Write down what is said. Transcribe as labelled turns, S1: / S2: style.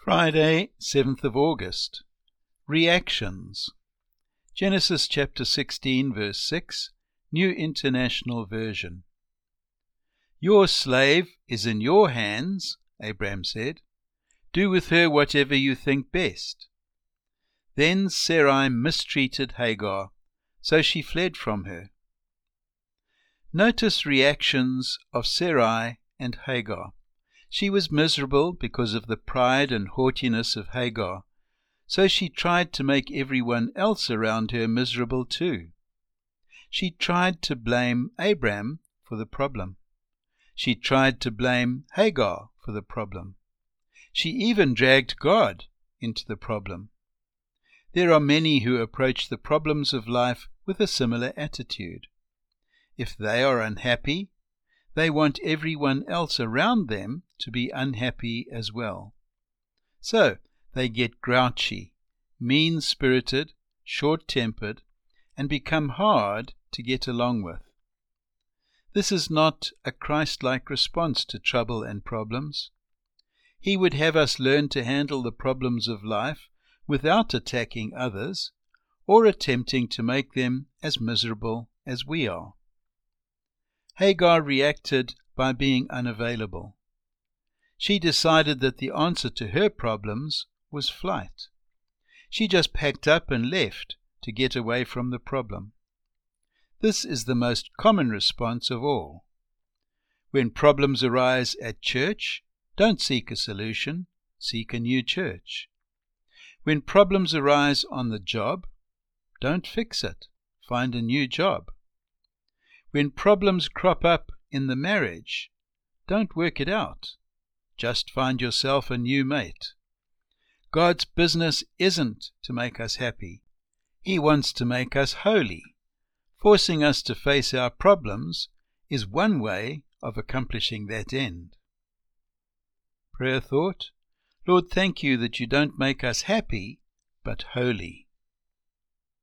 S1: Friday, 7th of August. Reactions. Genesis chapter 16, verse 6, New International Version. "Your slave is in your hands," Abraham said. "Do with her whatever you think best." Then Sarai mistreated Hagar, so she fled from her. Notice reactions of Sarai and Hagar. She was miserable because of the pride and haughtiness of Hagar, so she tried to make everyone else around her miserable too. She tried to blame Abraham for the problem. She tried to blame Hagar for the problem. She even dragged God into the problem. There are many who approach the problems of life with a similar attitude. If they are unhappy, they want everyone else around them to be unhappy as well. So they get grouchy, mean-spirited, short-tempered, and become hard to get along with. This is not a Christ-like response to trouble and problems. He would have us learn to handle the problems of life without attacking others or attempting to make them as miserable as we are. Hagar reacted by being unavailable. She decided that the answer to her problems was flight. She just packed up and left to get away from the problem. This is the most common response of all. When problems arise at church, don't seek a solution, seek a new church. When problems arise on the job, don't fix it, find a new job. When problems crop up in the marriage, don't work it out, just find yourself a new mate. God's business isn't to make us happy. He wants to make us holy. Forcing us to face our problems is one way of accomplishing that end. Prayer thought: Lord, thank you that you don't make us happy, but holy.